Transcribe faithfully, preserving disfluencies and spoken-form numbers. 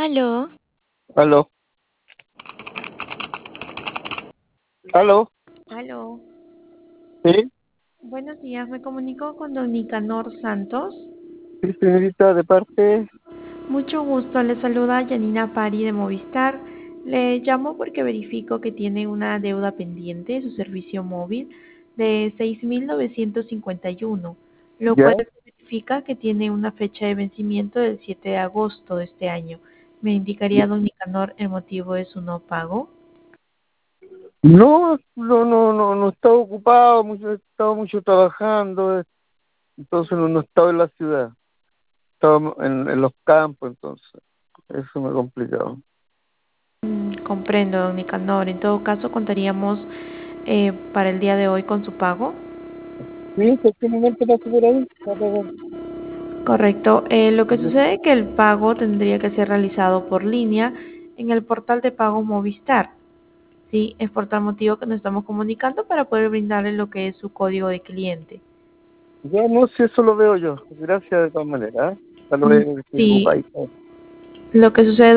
Aló, Aló, aló, aló. sí, Buenos días, me comunico con don Nicanor Santos. sí, señorita, de parte, Mucho gusto, le saluda Yanina Pari de Movistar. Le llamo porque verifico que tiene una deuda pendiente de su servicio móvil de seis mil novecientos cincuenta y uno, lo ya. cual significa que tiene una fecha de vencimiento del siete de agosto de este año. ¿Me indicaría, don Nicanor, el motivo de su no pago? No, no, no, no, no estaba ocupado, mucho, estaba mucho trabajando, eh, entonces no, no estaba en la ciudad, estaba en, en los campos, entonces, eso me ha complicado. Mm, comprendo, don Nicanor. En todo caso, contaríamos eh, para el día de hoy con su pago. Sí, ¿en qué momento pasó por ahí? Va a pagar. Correcto. Eh, lo que sucede es que el pago tendría que ser realizado por línea en el portal de pago Movistar. Sí, es por tal motivo que nos estamos comunicando para poder brindarle lo que es su código de cliente. Ya no, si eso lo veo yo, gracias de todas maneras, ¿eh? Hasta Mm, luego, que estoy Sí, ocupado. lo que sucede